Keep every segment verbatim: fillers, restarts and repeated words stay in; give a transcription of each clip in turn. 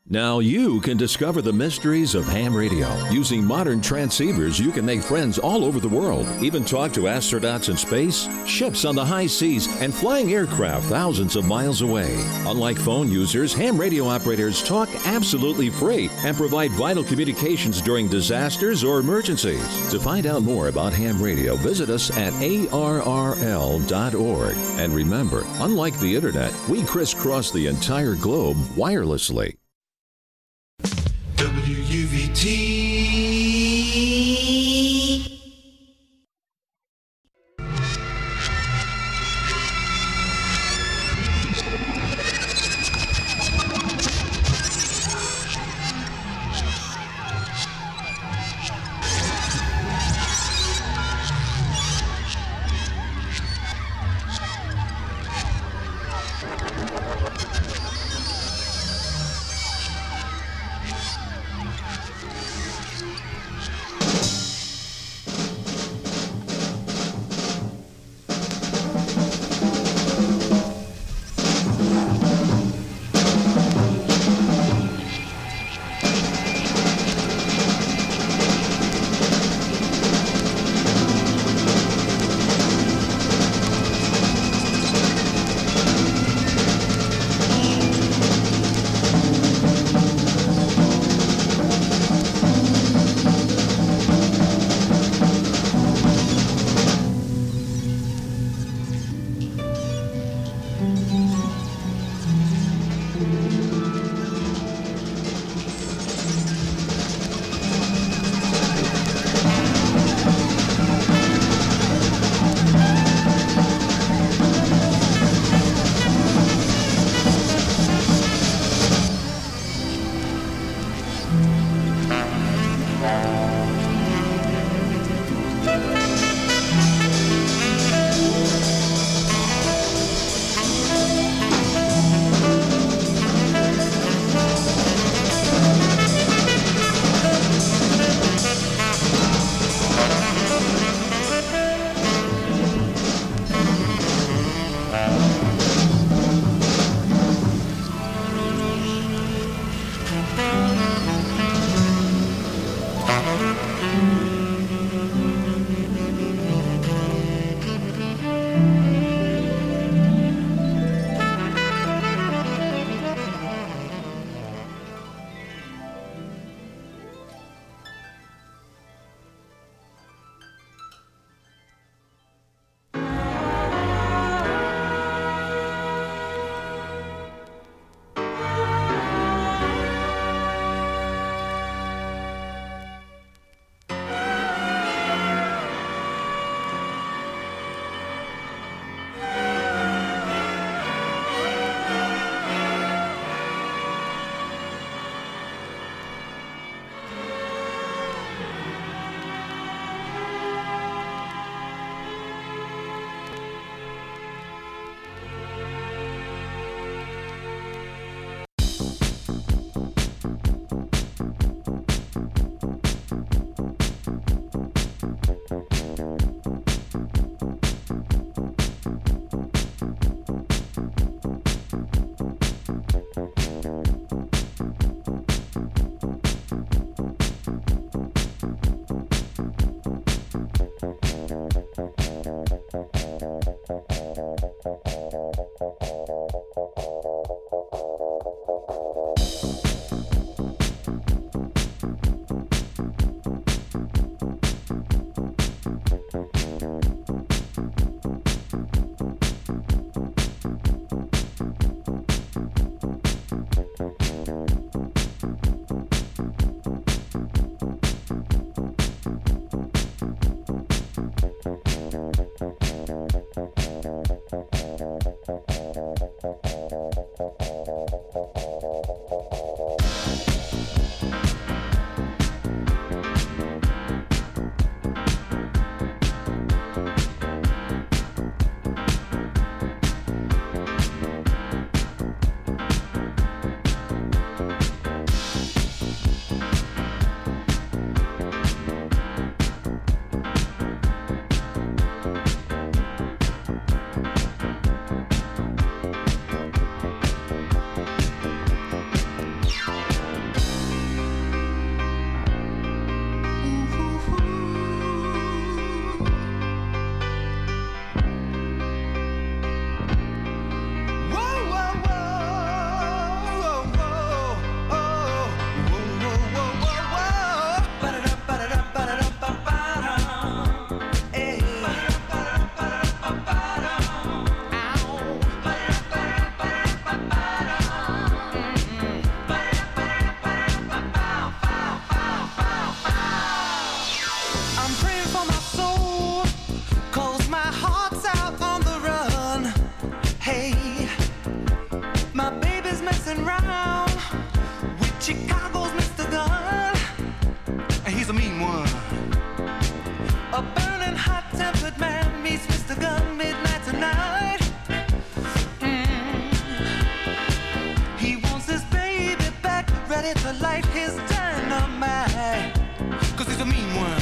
Now you can discover the mysteries of ham radio. Using modern transceivers, you can make friends all over the world, even talk to astronauts in space, ships on the high seas, and flying aircraft thousands of miles away. Unlike phone users, ham radio operators talk absolutely free and provide vital communications during disasters or emergencies. To find out more about ham radio, visit us at A R R L dot org. And remember, unlike the internet, we crisscross the entire globe wirelessly. W U V T. Chicago's Mister Gun, and he's a mean one. A burning, hot-tempered man meets Mister Gun midnight tonight. Mm. He wants his baby back, ready to light his dynamite, 'cause he's a mean one.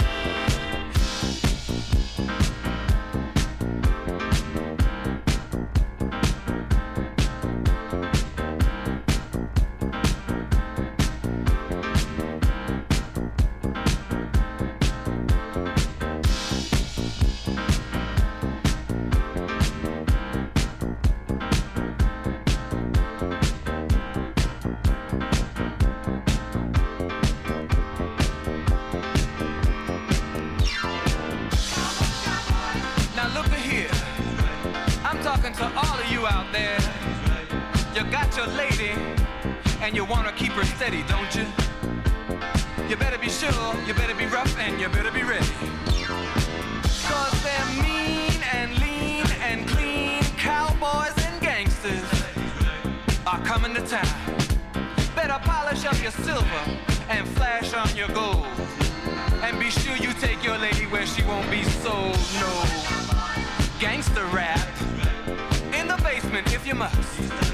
To all of you out there, you got your lady and you wanna keep her steady, don't you? You better be sure, you better be rough, and you better be ready. 'Cause they're mean and lean and clean, cowboys and gangsters are coming to town. Better polish up your silver and flash on your gold, and be sure you take your lady where she won't be sold. No gangster rap in the basement if you must.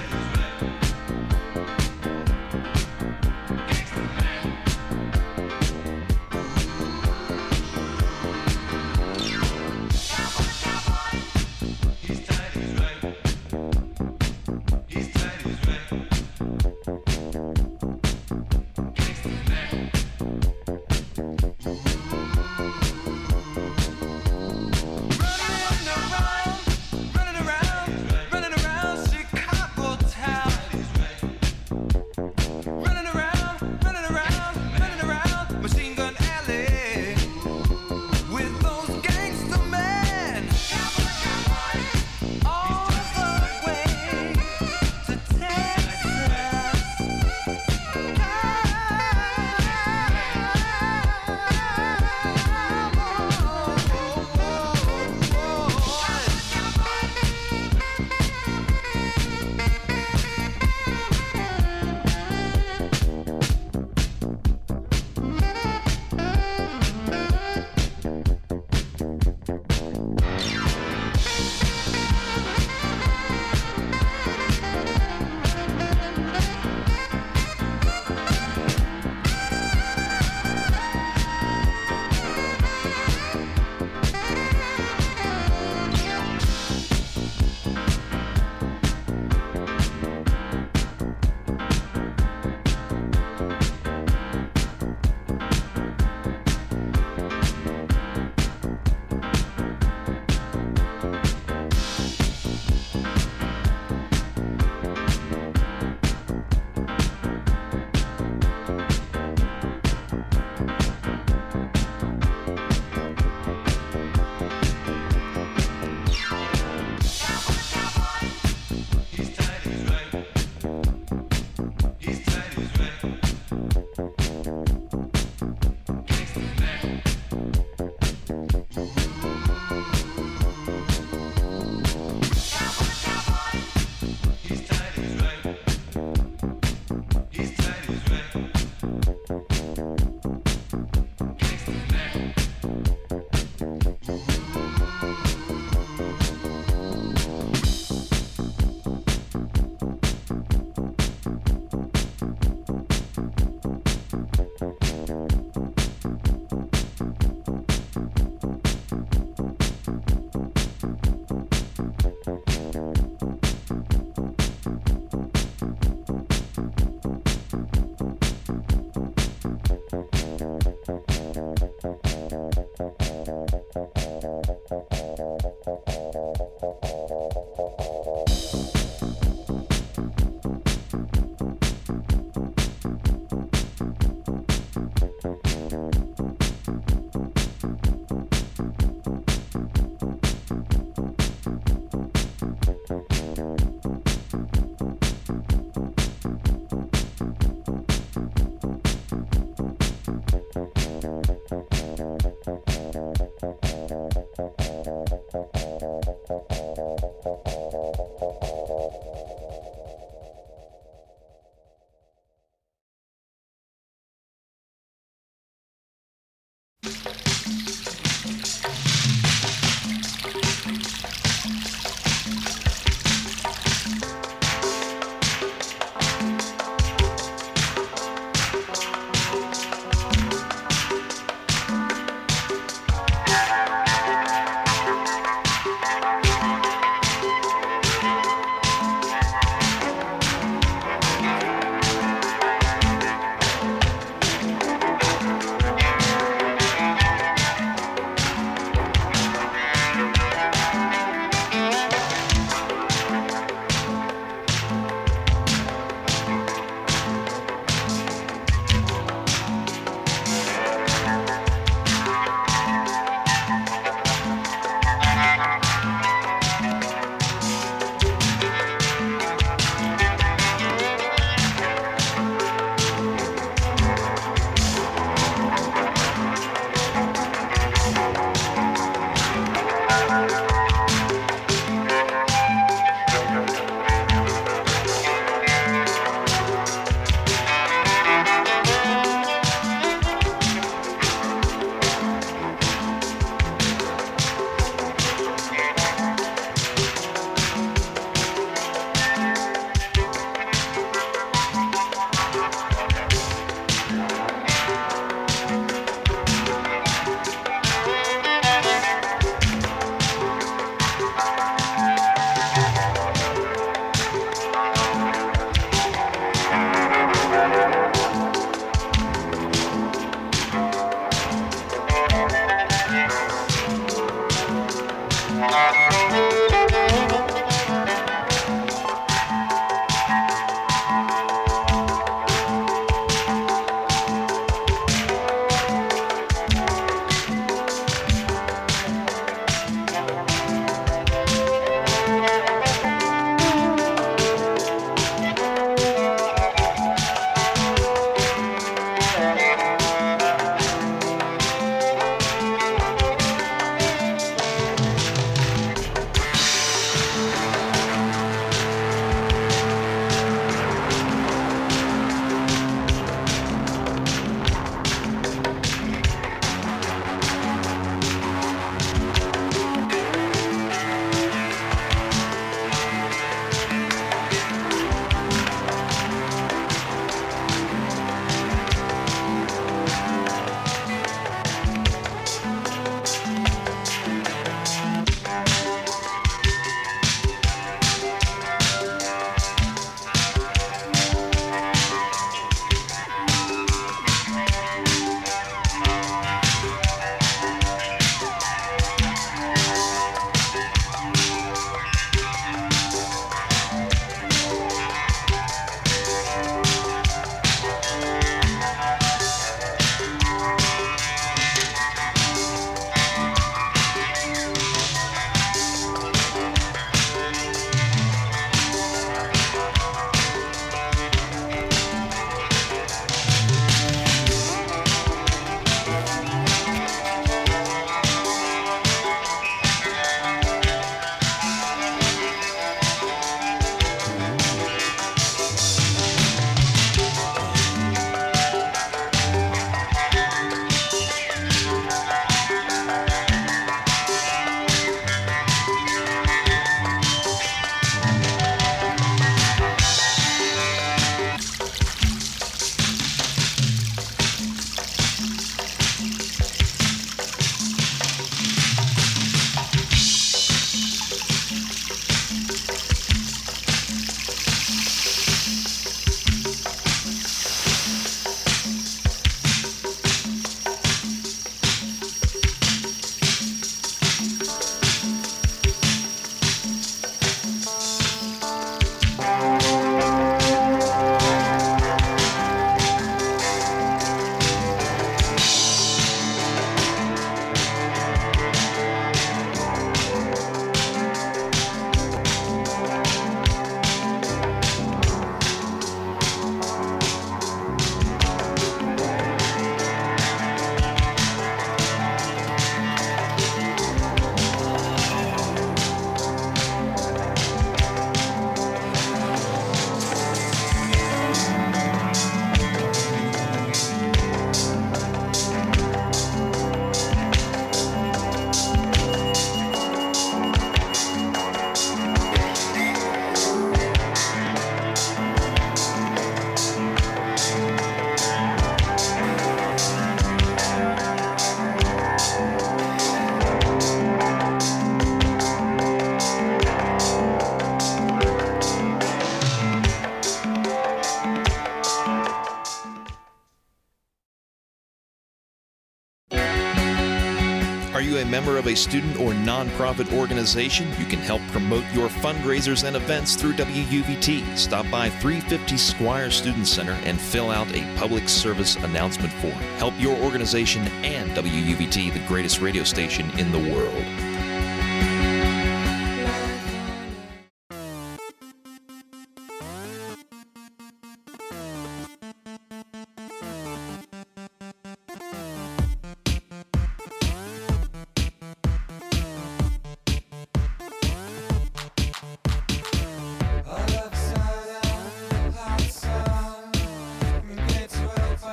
you a member of a student or nonprofit organization? You can help promote your fundraisers and events through W U V T. Stop by three fifty Squire Student Center and fill out a public service announcement form. Help your organization and W U V T, the greatest radio station in the world.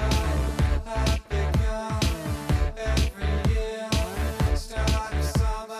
Every year, start of summer.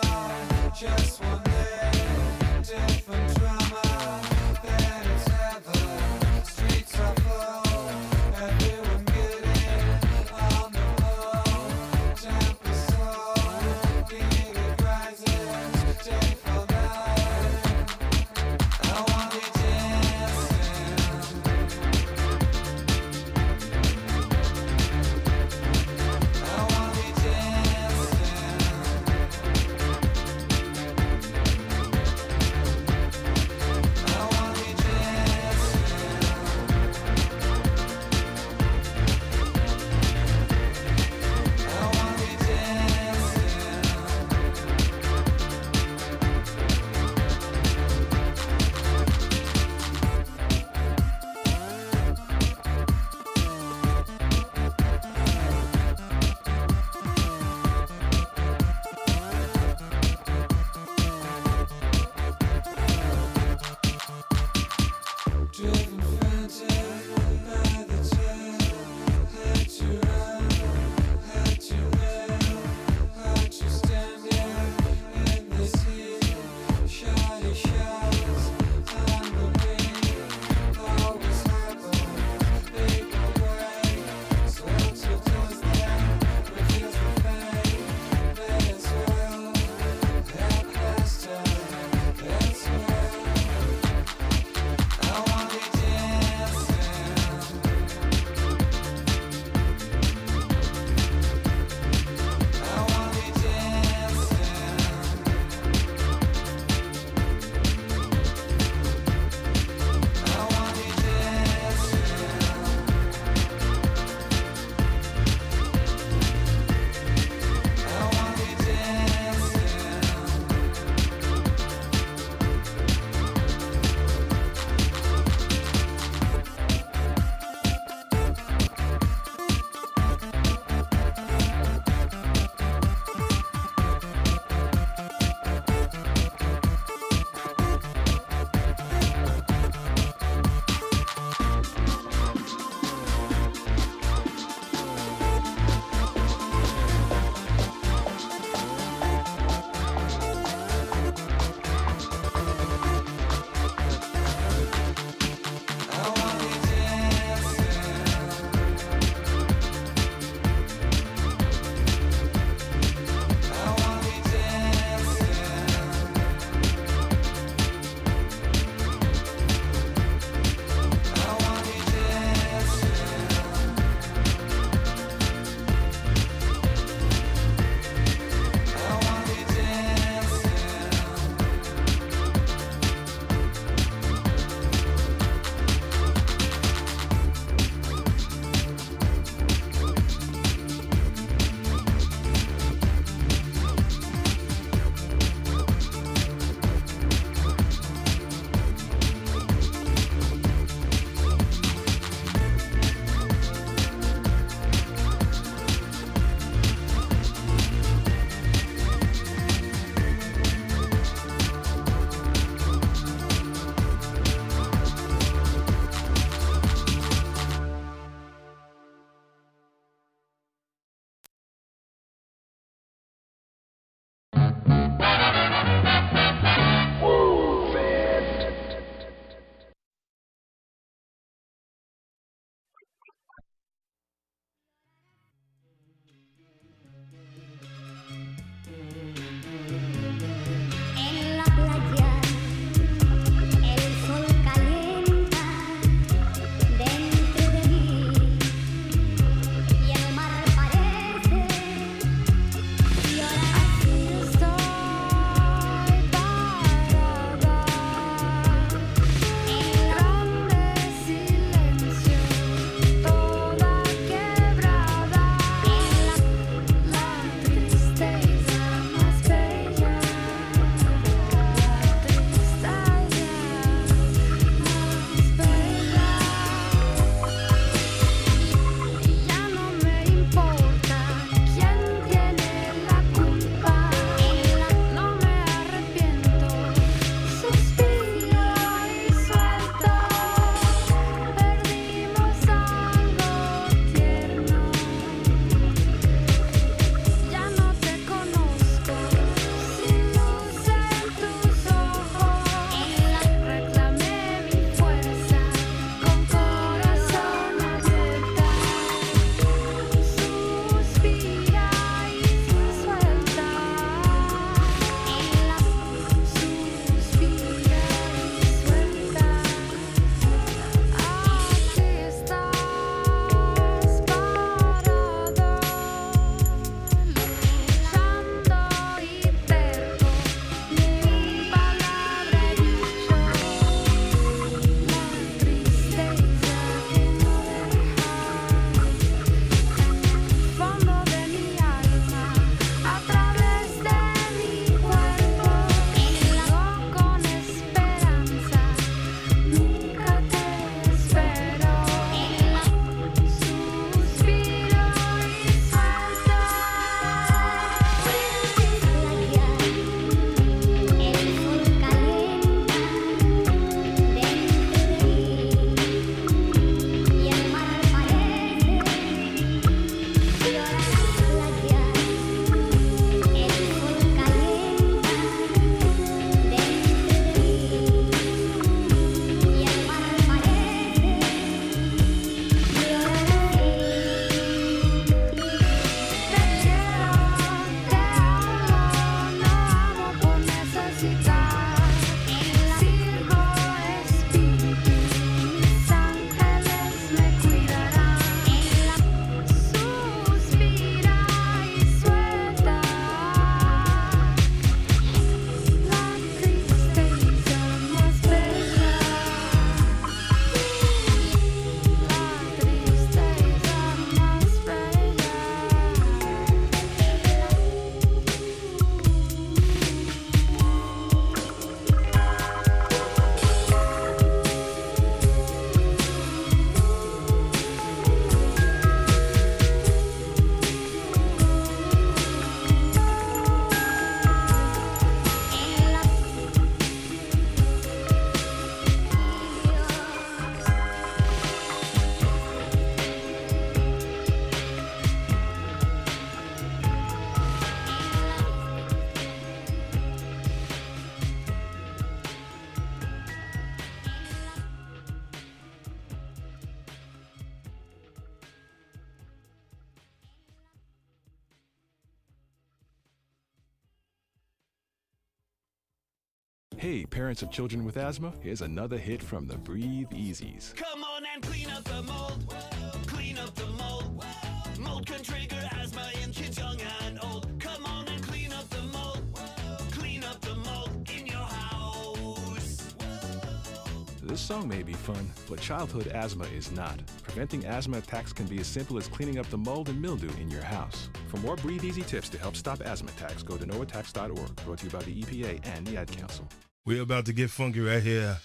Hey, parents of children with asthma, here's another hit from the Breathe Easies. Come on and clean up the mold. Clean up the mold. Mold can trigger asthma in kids young and old. Come on and clean up the mold. Clean up the mold in your house. This song may be fun, but childhood asthma is not. Preventing asthma attacks can be as simple as cleaning up the mold and mildew in your house. For more Breathe Easy tips to help stop asthma attacks, go to no attacks dot org. Brought to you by the E P A and the Ad Council. We're about to get funky right here.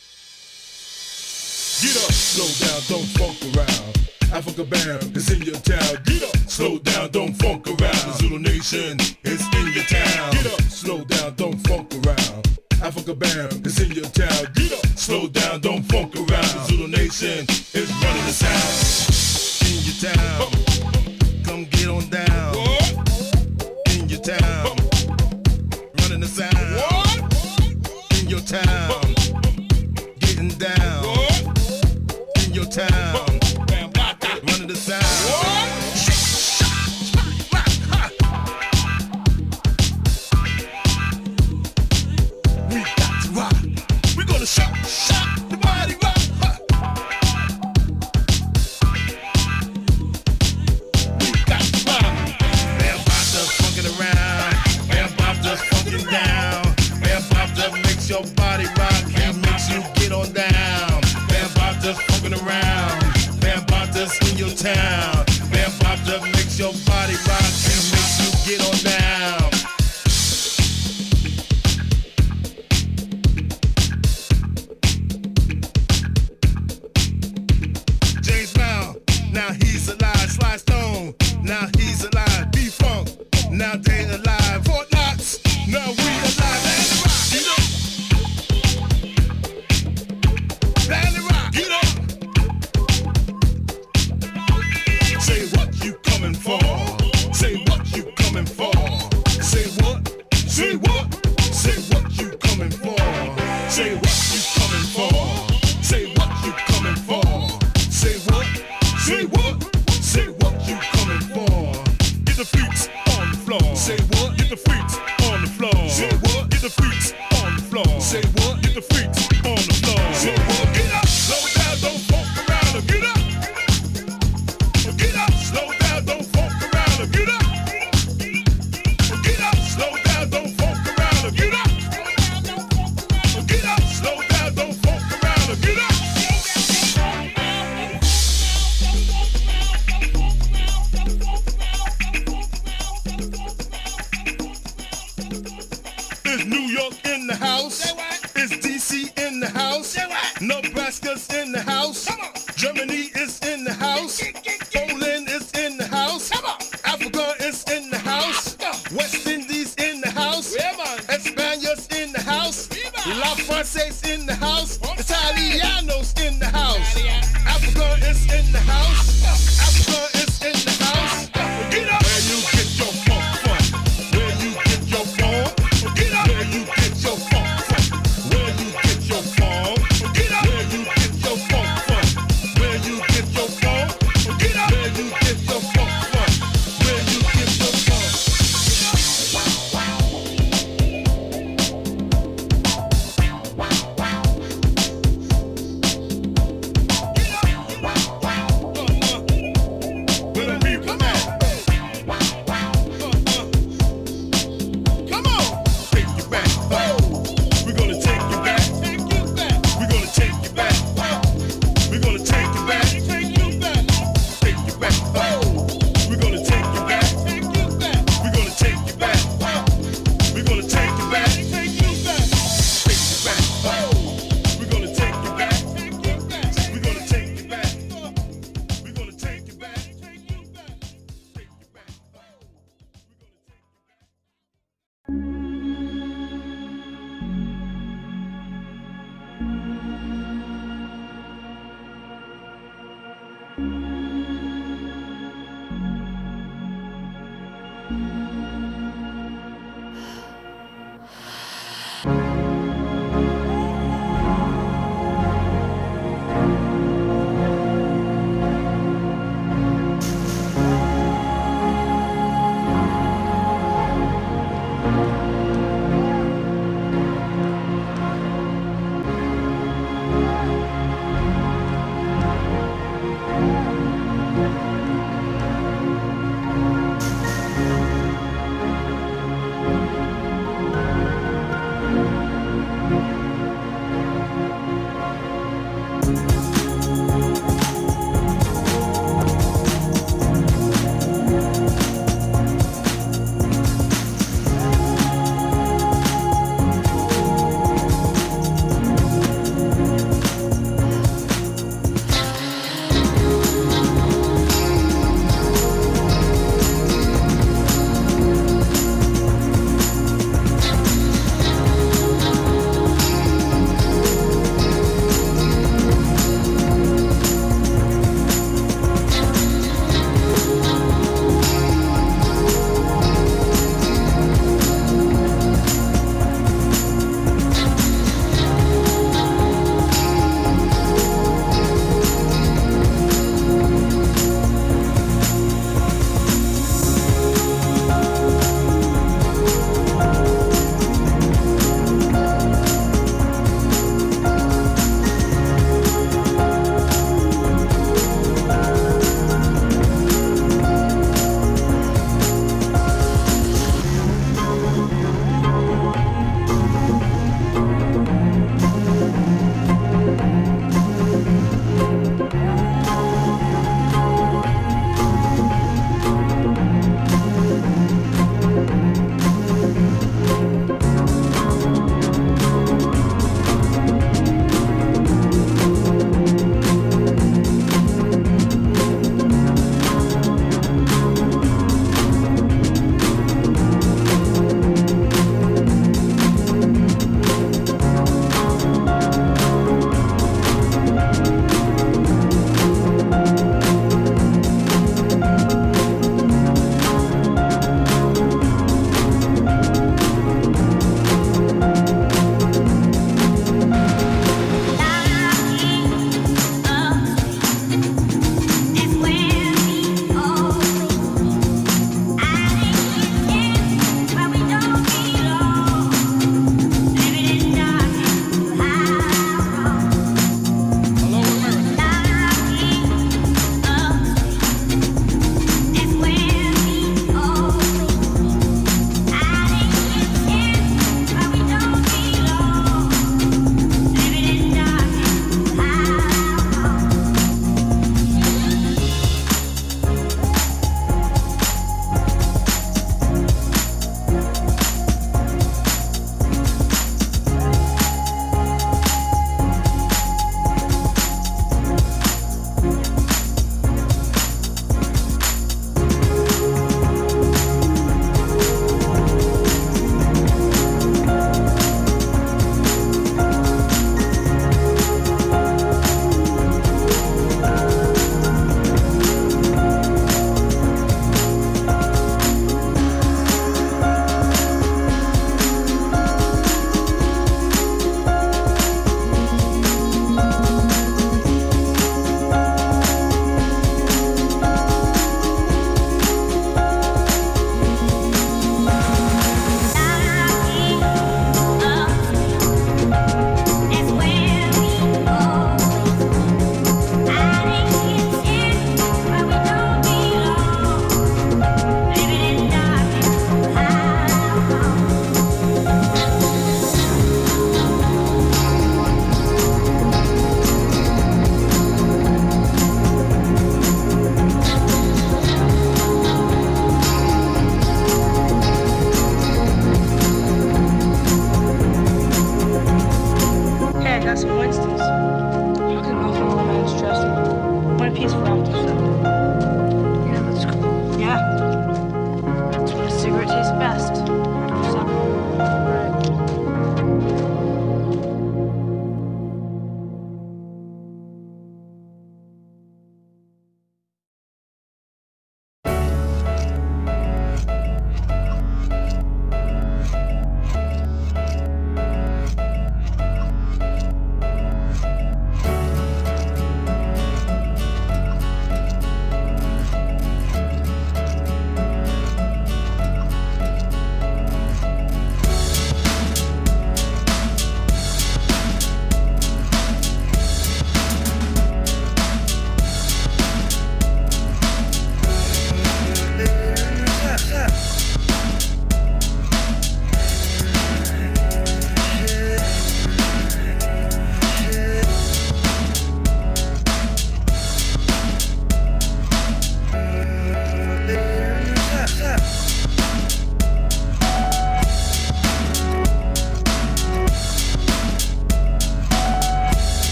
Get up, slow down, don't funk around. Africa Bam is in your town. Get up, slow down, don't funk around. The Zulu Nation is in your town. Get up, slow down, don't funk around. Africa Bam is in your town. Get up, slow down, don't funk around. The Zulu Nation is running the sound. In your town, come get on down. In your town, running the sound. In your town, getting down. In your town, running the sound. We got to rock. We're gonna shock, shock the body rock. We got to rock. Bam Bop just funkin' around. Bam Bop just funkin' down. Bam Bop just makes your body rock and makes you get on down. Bam Bop just funkin' around. Bam Bop just in your town. Bam Bop just makes your body rock and makes you get on down. James Brown, now he's alive. Sly Stone, now he's alive. B-Funk, now they alive. Fort Knox, now we alive. Let it rock. Get up. Say what you coming for. Say what you coming for. Say what? Say what? Say what you coming for. Say what you coming for. Say what you coming for. Say what? Say what? Say what you coming for. Get the freaks on the floor. Say what? Get the freaks on the floor. Say what? Get the freaks on the floor. Say what? Get the freaks on the floor. Say what? Get up. Slow down, don't funk around. Get up. Get up. Slow down, don't funk around. Get up. Get up. Slow down, don't funk around. Get up. Get up. Slow down, don't funk around. Get up. Is New York in the house? Is D C in the house? Nebraska's in the house. Germany is in the house. Poland is in the house. Africa is in the house. West Indies in the house. Españo's in the house. La Francaise in the house. Italianos in the house. Africa is in the house. Africa is in the house. Get up. Where you get your funk from? Where you get your funk? Get up. Where you get your funk from? Where you get your funk? Get up. Where you get your funk from? Where you get your funk? Get up. Where you get your funk from? Where you get your funk? Get up.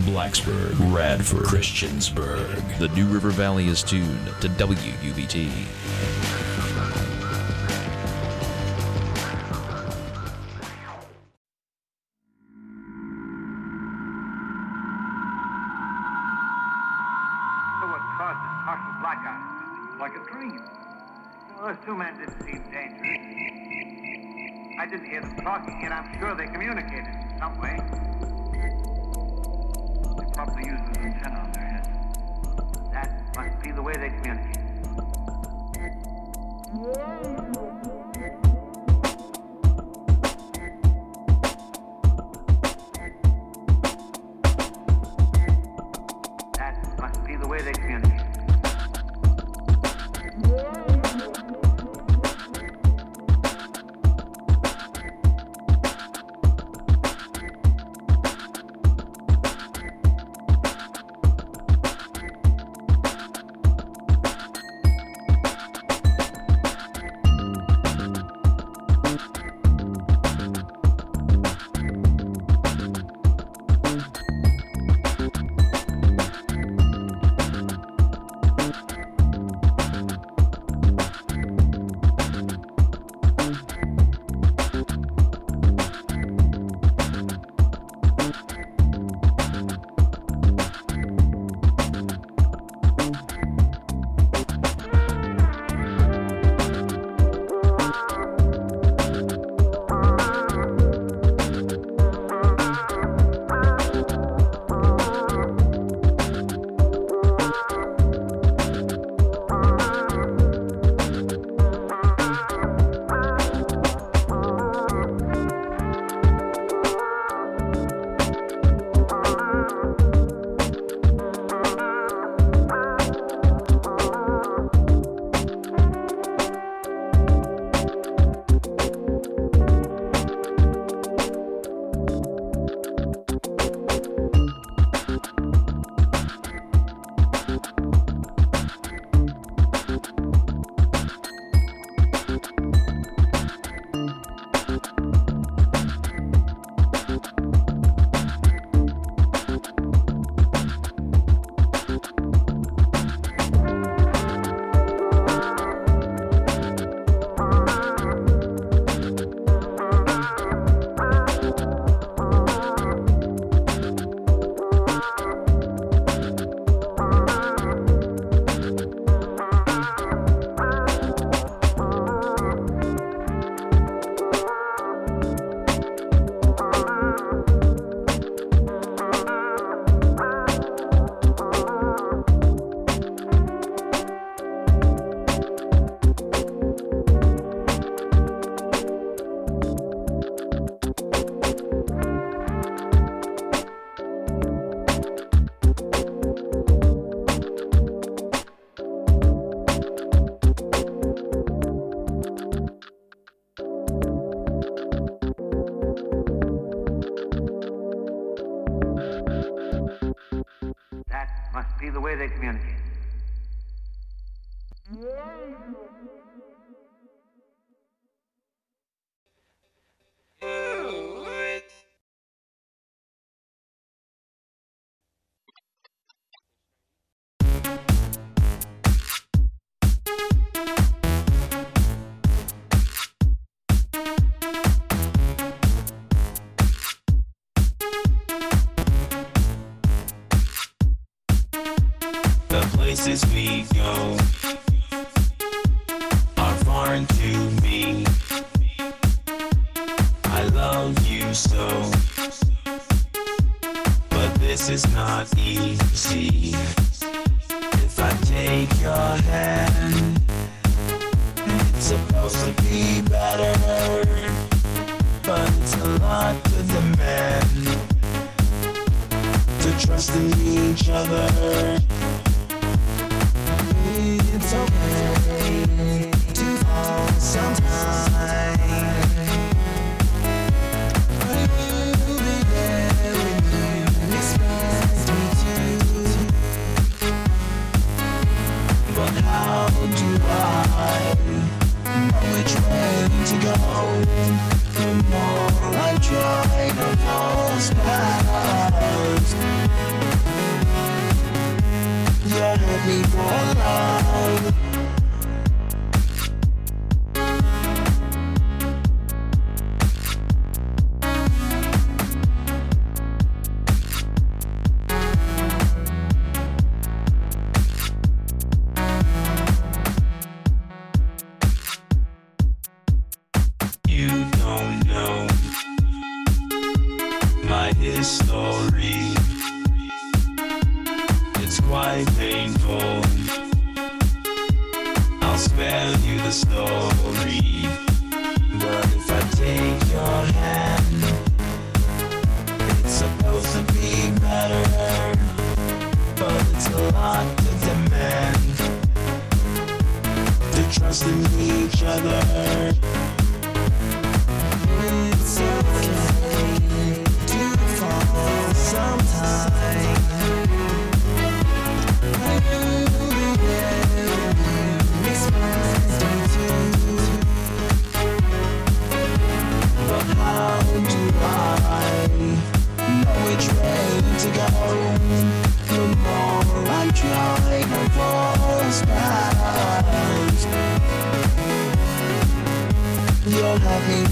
Blacksburg, Radford, Christiansburg. The New River Valley is tuned to W U V T. Like a dream. Those two men didn't seem dangerous. I didn't hear them talking, yet I'm sure they communicated in some way. They probably used an antenna on their heads. That must be the way they communicate. That must be the way they communicate. They communicate. Places we go are foreign to me. I love you so, but this is not easy. If I take your hand, it's supposed to be better, but it's a lot to demand. To trust in each other. It's okay to fall sometime. I will be there when you expect me to. But how do I know which way to go? The more I try to fall past. You'll have me for life. You don't know my history. It's quite painful. I'll spare you the story. But if I take your hand, it's supposed to be better. But it's a lot to demand. To trust in each other. It's okay to fall sometime. I knew that you expect me to. But how do I know which way to go? The more I try, my voice back. You'll have me